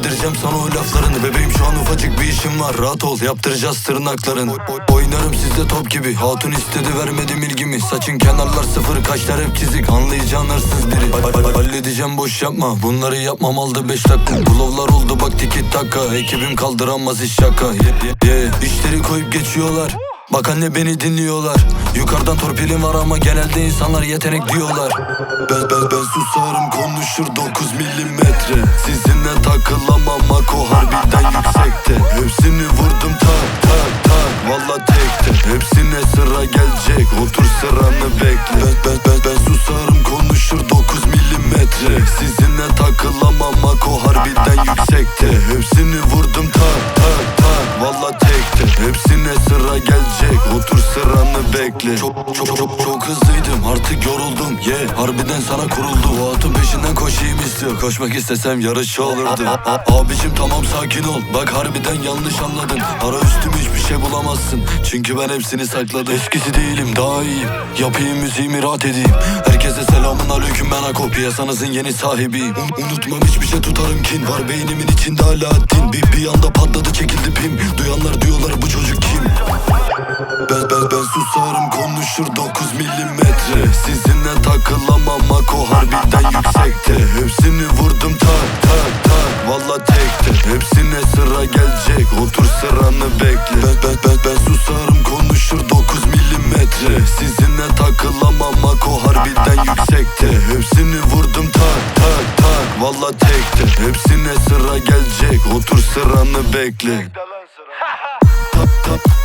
yedireceğim sana o laflarını. Bebeğim şu an ufacık bir işim var, rahat ol, yaptıracağız tırnaklarını. Oynarım sizde top gibi, hatun istedi vermedim ilgimi. Saçın kenarlar sıfır, kaşlar hep çizik, anlayacağın hırsız biri. Halledeceğim, boş yapma, bunları yapmam aldı 5 dakika. Bulovlar oldu bak tiki taka, ekibim kaldıramaz iş şaka. İşleri koyup geçiyorlar, bak anne beni dinliyorlar. Yukarıdan torpilim var ama genelde insanlar yetenek diyorlar. Ben susarım, konuşur 9 milimetre. Sizinle takılamam, Mako harbiden yüksekte. Hepsini vurdum tak tak tak, valla tekte. Hepsine sıra gelecek, otur sıranı bekle. Ben susarım, konuşur 9 milimetre. Sizinle takılamam, Mako harbiden yüksekte. Hepsini vurdum tak tak tak, valla tekte. Hepsine sıra gelecek, otur sıranı bekle. Çok hızlıydım, artık yoruldum. Harbiden sana kuruldu. O atın peşinden koşayım istiyor. Koşmak istesem yarışçı olurdu. Abicim tamam sakin ol, bak harbiden yanlış anladın. Ara üstüm hiçbir şey bulamazsın, çünkü ben hepsini sakladım. Eskisi değilim, daha iyiyim, yapayım müziğimi rahat edeyim. Herkese selamun aleyküm, ben Ako, piyasanızın yeni sahibiyim. Unutmam hiçbir şey, tutarım kin. Var beynimin içinde Alaaddin. Bir anda patladı, çekildi pim. Duyanlar diyorlar bu çocuk kim? Ben susarım, konuşur 9 milimetre. Sizinle takılamam, Mako harbiden yüksekte. Hepsini vurdum tak tak tak, valla tekte. Hepsine sıra gelecek, otur sıranı bekle. Ben susarım, konuşur 9 milimetre. Sizinle takılamam, Mako harbiden yüksekte. Hepsini vurdum tak tak tak, valla tekte. Hepsine sıra gelecek, otur sıranı bekle.